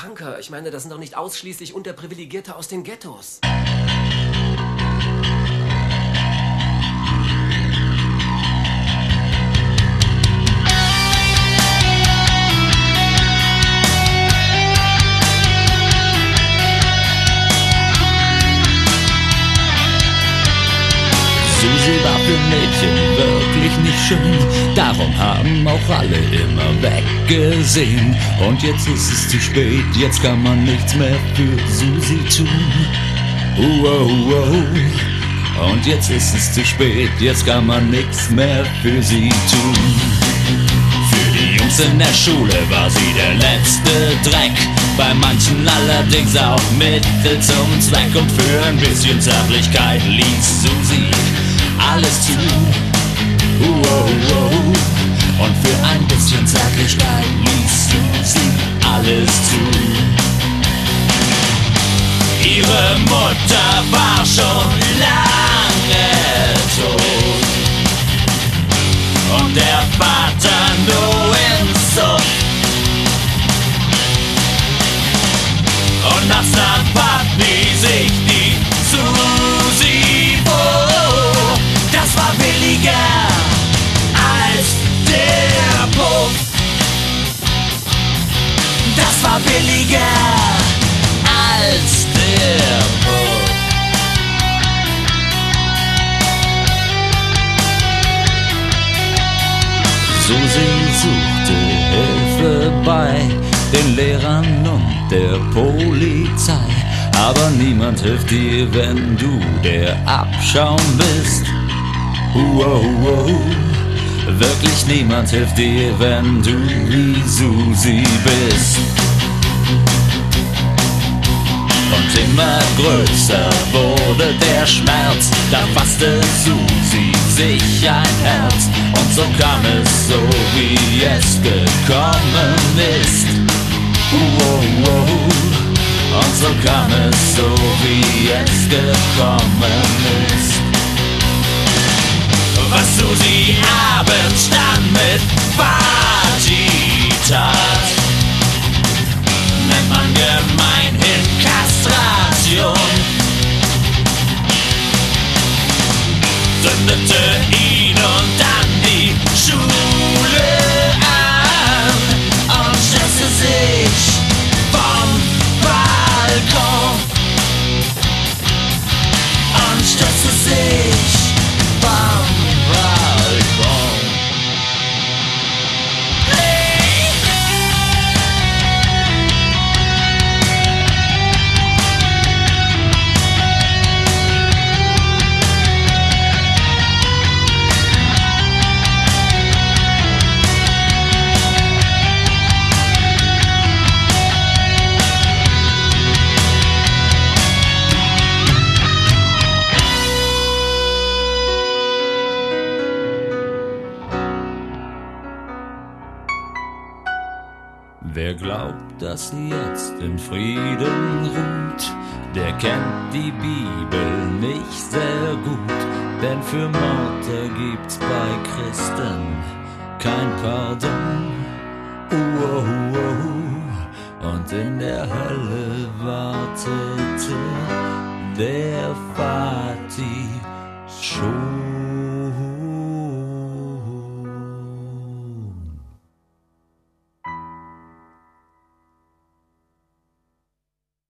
Punker? Ich meine, das sind doch nicht ausschließlich Unterprivilegierte aus den Ghettos. Susi war für Mädchen wirklich nicht schön, darum haben auch alle immer weggesehen. Und jetzt ist es zu spät, jetzt kann man nichts mehr für Susi tun. Und jetzt ist es zu spät, jetzt kann man nichts mehr für sie tun. Für die Jungs in der Schule war sie der letzte Dreck, bei manchen allerdings auch Mittel zum Zweck. Und für ein bisschen Zärtlichkeit ließ Susi alles zu. Und für ein bisschen Zärtlichkeit ließ Susi alles zu. Ihre Mutter war schon lange tot und der Vater nur in Sucht. Und nachts nahm Papi sich die Susi vor. Das war billiger als der Puff. Das war billiger als der Puff. Susi suchte Hilfe bei den Lehrern und der Polizei, aber niemand hilft dir, wenn du der Abschaum bist. Wirklich niemand hilft dir, wenn du wie Susi bist. Und immer größer wurde der Schmerz, da fasste Susi sich ein Herz. Und so kam es so, wie es gekommen ist. Und so kam es so, wie es gekommen ist. Was Susi abends dann mit Vati tat, nennt man gemeinhin Kastration. Zündete ihn und dann die Schule an und stürzte sich vom Balkon. Und stürzte sich vom Balkon. Wer glaubt, dass sie jetzt in Frieden ruht, der kennt die Bibel nicht sehr gut. Denn für Mord gibt's bei Christen kein Pardon. Und in der Hölle wartete der Vati.